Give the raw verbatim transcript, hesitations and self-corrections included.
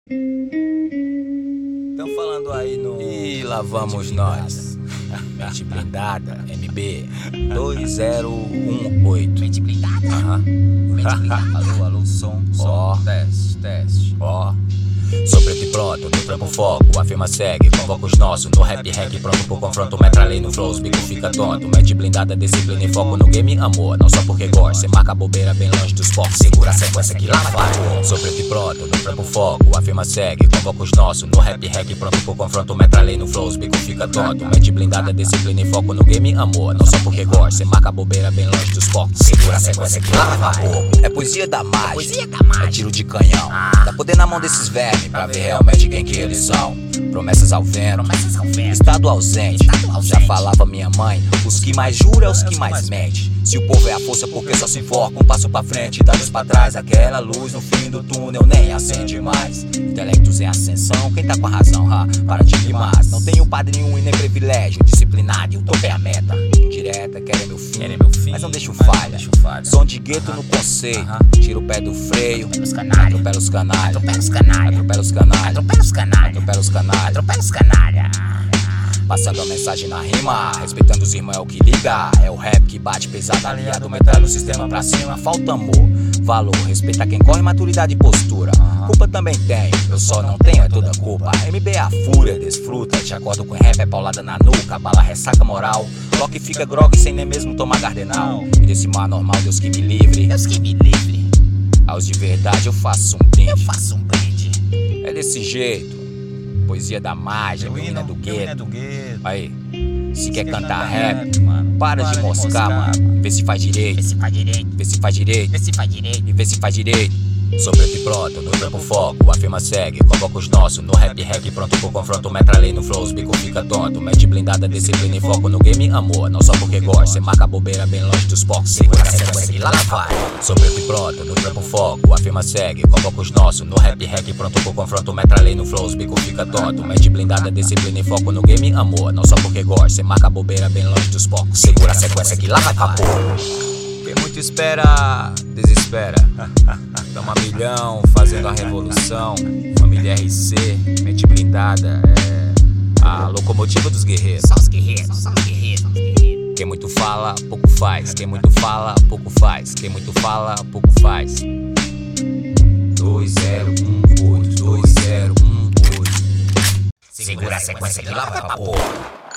Estão falando aí no... E lá vamos nós. Mente blindada, M B dois zero um oito. Mente blindada? Aham. Mente blindada. Alô, alô, som, som, Ó. teste, teste. Ó. Sou preto e pronto, no trampo foco, a firma segue, convoca os nossos, no rap hack, pronto pro confronto, metralhei no flow, os bico fica tonto, mente blindada, disciplina e foco no game, amor, não só porque gosta, cê marca a bobeira bem longe dos focos, segura a sequência que lá vai. Sou preto e pronto, no trampo foco, a firma segue, convoca os nossos, no rap hack, pronto pro confronto, metralhei no flow, os bico fica tonto, mente blindada, disciplina e foco no game, amor, não só porque gosta, cê marca a bobeira bem longe dos focos, segura a sequência que lá vai. É poesia da mágica, é tiro de canhão, dá poder na mão desses velhos pra ver realmente quem que eles são. Promessas ao vento, estado ausente. Já falava minha mãe, os que mais juram é os que mais mente. Se o povo é a força, porque só se enforca um passo pra frente, dá dois pra trás. Aquela luz no fim do túnel nem acende mais. Intelectos em ascensão, quem tá com a razão, ha, para de rimar. Não tenho padrinho e nem privilégio, disciplinado e o topo é a meta. Indireta, querem meu fim, Querem meu fim, mas não deixo mas não falha. deixo falha. Som de gueto no conceito, tira o pé do freio, atropela os canalha, Atropela os canalha, atropela os canalha, atropela os canalha, atropela os canalha, atropela os canalha. passando a mensagem na rima, respeitando os irmãos é o que liga. É o rap que bate pesado, aliado, metralha o sistema pra cima. Falta amor, valor, respeita quem corre, maturidade e postura. Culpa também tem, eu só não tenho, é toda culpa. M B é a fúria, desfruta, te acordo com rap, é paulada na nuca, bala ressaca moral. Loki fica grog sem nem mesmo tomar cardenal. E desse mar normal, Deus que me livre, Deus que me livre. aos de verdade eu faço um brinde. Eu faço um brinde. É desse jeito, poesia da mágica, menina do gueto. gueto. Aí, se quer cantar rap, para de moscar, mano. Vê se faz Vê direito, se faz direito, vê se faz direito, vê se faz direito. e vê se faz direito. Sou preto e pronto, no trampo foco, a firma segue, convoca os nossos, no rap hack, pronto pro confronto, metralhei no flow, os bico fica tonto, mente blindada, disciplina e foco no game, amor, não só porque gosta, cê marca a bobeira bem longe dos focos, segura a sequência que lá vai. Sou preto e pronto, no trampo foco, a firma segue, convoca os nossos, no rap hack, pronto pro confronto, metralhei no flow, os bico fica tonto, mente blindada, disciplina e foco no game, amor, não só porque gosta, cê marca a bobeira bem longe dos focos, segura a sequência que lá vai, acabou. Quem muito espera, desespera. Tamo a milhão, fazendo a revolução. Família R C, mente blindada, é a locomotiva dos guerreiros. Só os guerreiros, só os guerreiros. Quem muito fala, pouco faz. Quem muito fala, pouco faz. Quem muito fala, pouco faz. dois zero um oito, dois zero um oito. Segura a sequência que lá vai pra porra.